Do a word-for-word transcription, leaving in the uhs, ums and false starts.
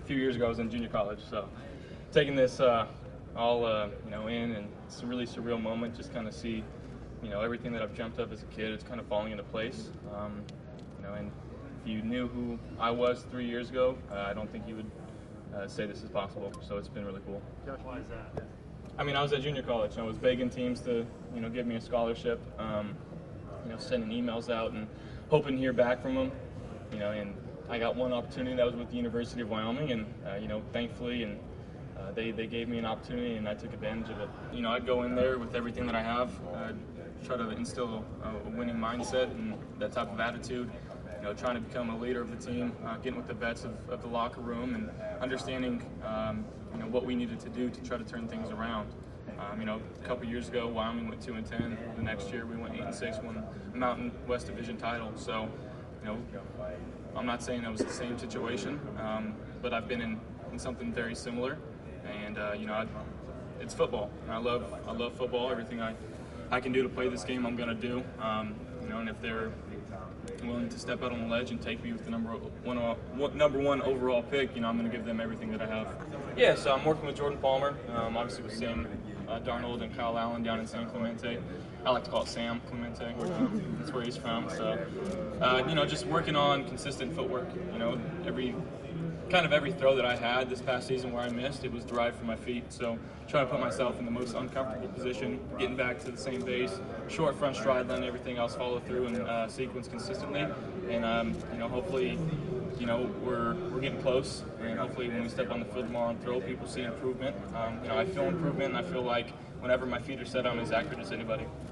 few years ago I was in junior college, so taking this uh, all uh, you know in, and it's a really surreal moment. Just kind of see, you know, everything that I've dreamt of as a kid. It's kind of falling into place. Um, you know, and if you knew who I was three years ago, uh, I don't think you would uh, say this is possible. So it's been really cool. Josh, why is that? I mean, I was at junior college. I was begging teams to, you know, give me a scholarship. Um, you know, sending emails out and hoping to hear back from them. You know, and I got one opportunity that was with the University of Wyoming, and uh, you know, thankfully, and uh, they they gave me an opportunity, and I took advantage of it. You know, I'd go in there with everything that I have, uh, try to instill a, a winning mindset and that type of attitude. You know, trying to become a leader of the team, uh, getting with the vets of, of the locker room, and understanding, um, you know, what we needed to do to try to turn things around. Um, you know, a couple years ago, Wyoming went two and ten. The next year, we went eight and six, won the Mountain West Division title. So, you know, I'm not saying that was the same situation, um, but I've been in, in something very similar. And uh, you know, I, it's football. And I love I love football. Everything I I can do to play this game, I'm going to do. Um, you know, and if they're willing to step out on the ledge and take me with the number one, one number one overall pick, you know, I'm going to give them everything that I have. Yeah, so I'm working with Jordan Palmer, um, obviously with Sam uh, Darnold and Kyle Allen down in San Clemente. I like to call it Sam Clemente. Um, that's where he's from. So, uh, you know, just working on consistent footwork. You know, every kind of every throw that I had this past season where I missed, it was derived from my feet. So trying to put myself in the most uncomfortable position, getting back to the same base, short front stride, letting everything else follow through and uh, sequence consistently. And, um, you know, hopefully, you know, we're we're getting close. And hopefully when we step on the field tomorrow and throw, people see improvement. Um, you know, I feel improvement, and I feel like whenever my feet are set, I'm as accurate as anybody.